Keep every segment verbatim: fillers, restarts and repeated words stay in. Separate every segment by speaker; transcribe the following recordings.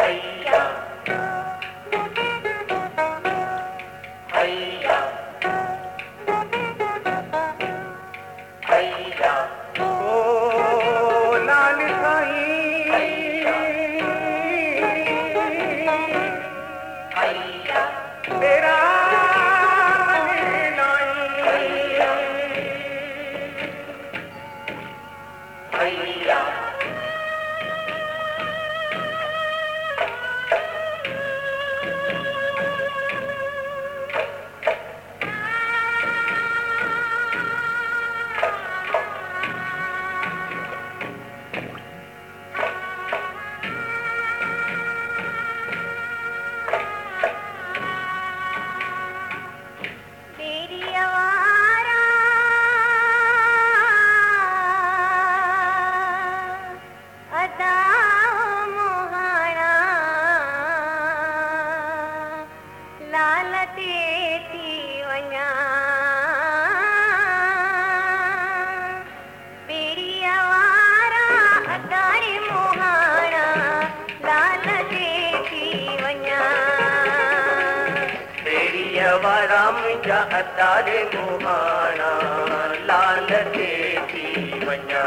Speaker 1: हैया हैया हैया ओ लाल साईं हैया तेरा हैया राम जा अतारे मुहाना लाल ते थी वञा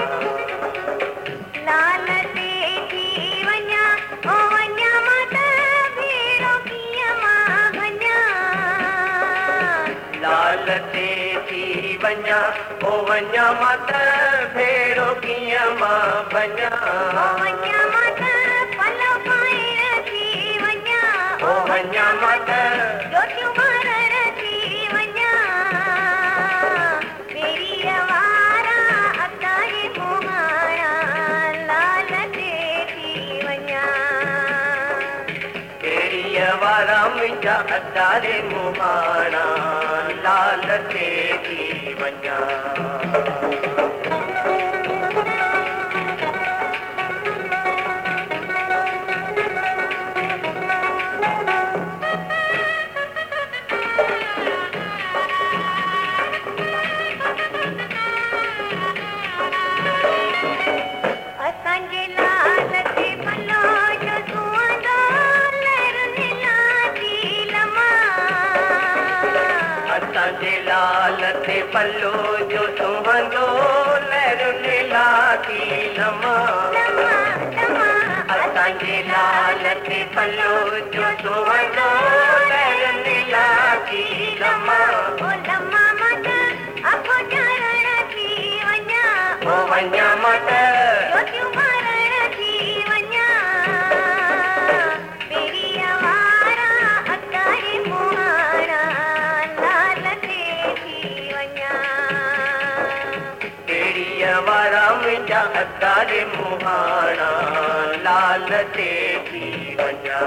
Speaker 1: लाल ते थी वञा ओ वञा मां त भेड़ो कीअं मां वञा लाल ते थी वञा ओ वञा मां त भेड़ो कीअं मां वञा ओ वञा मां त पलो पाइण थी वञा ओ वञा मां त राम जा अतारे मुहाना लाल ते थी वञा लाल ते पल्लो जो सुहंदो लहरुनि लाथी लमा असांजे लाल ते पल्लो जो सुहंदो लहरुनि लाथी लमा ओ लमा मत अखो चरण थी वञा ओ वञा मत जोतियूं ॿारण थी वञा मेरी आवारा अतारे मुहाना राम जा अतारे मुहाना लाल ते थी वञा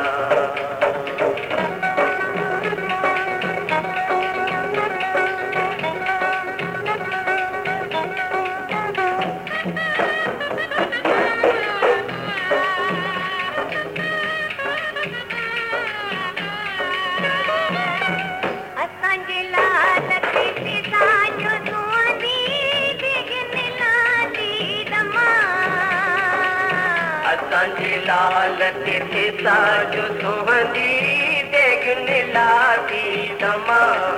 Speaker 1: लाल ते थिसा जो सुहंदी देगनि लाथी दमा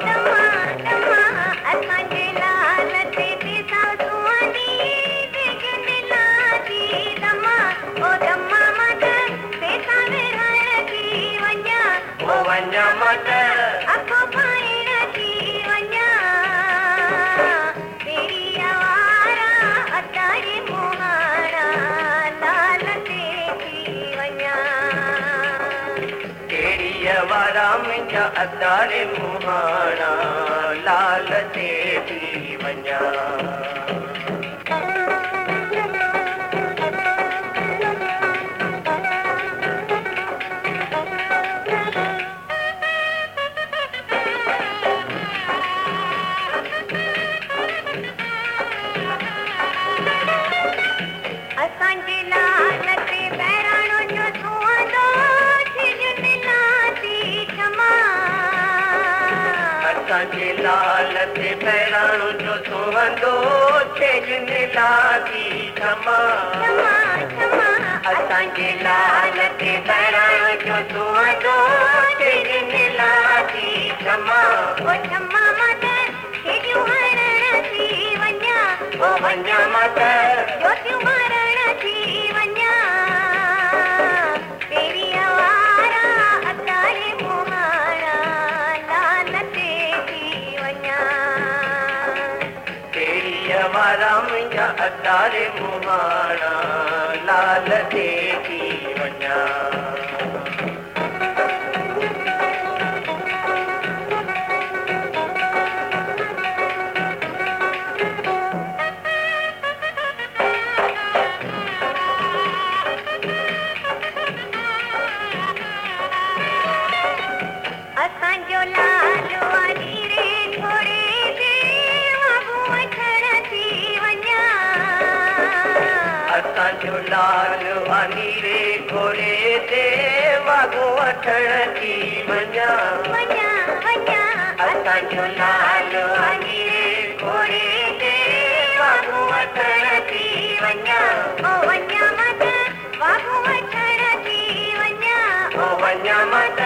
Speaker 1: असांजे लाल ते थिसा सुहंदी देगनि लाथी दमा ओ दमा मत पैसा विरहण थी वञा ओ वञा मत अखो पाइण थी वञा तेरी आवारा अतारे मुहाना लाल ते राम जा अतारे मुहाना लाल ते थी वञा असांजे लाल ते बहिराणो जो सुहंदो असांजे लाल ते बहिराणो जो सुहंदो छेजनि लाथी क्षमा असांजे लाल के बड़ा जो सुवंदो तेरे मिला थी क्षमा ओ क्षमा मत हेॾियूं हरण थी वञा ओ वञा मत ज्योतियूं मरण थी वञा तेरी आवारा अतारे मुहाणा लाल ते थी वञा तेरी आवारा मुंहिंजा अतारे मुहाणा लाल ते थी वञा असांजो लाल वाली रे थोड़े देव वठण थी वञा असांजो लाल वाली रे थोड़े देव वठण थी वञा वञा वञा असांजो लाल वाली रे थोड़े देव वठण थी वञा ओ वञा मत बाबू वठण थी वञा ओ वञा मत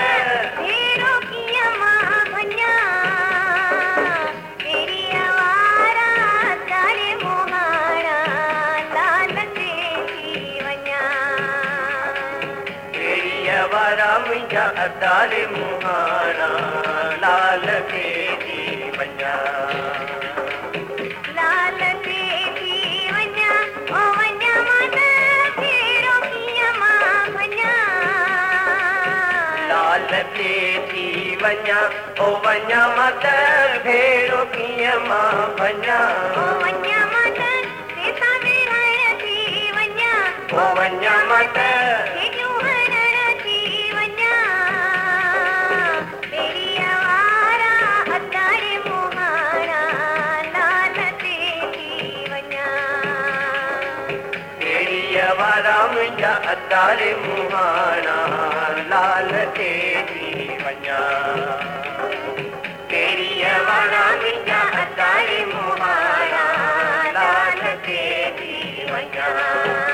Speaker 1: मुंहिंजा अतारे मुहाणा लाल ते थी वञा लाल ते थी वञा ओ वञा मत फेरो कीअं मां वञा लाल ते थी वञा ओ वञा मत फेरो कीअं मां वञा ओ वञा मत तेसां विहण थी वञा ओ वञा मत मुंहिंजा अतारे मुहाणा लाल ते थी वञा तेरी आवारा मुंहिंजा अतारे मुहाणा लाल ते थी वञा